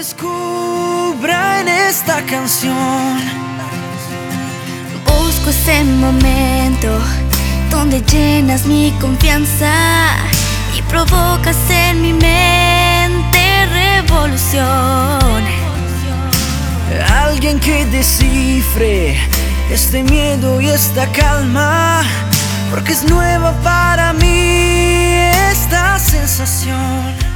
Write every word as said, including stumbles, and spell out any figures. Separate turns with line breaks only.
descubra en esta canción.
Busco ese momento donde llenas mi confianza y provocas en mi mente revolución.
Alguien que descifre este miedo y esta calma, porque es nueva para mí esta sensación.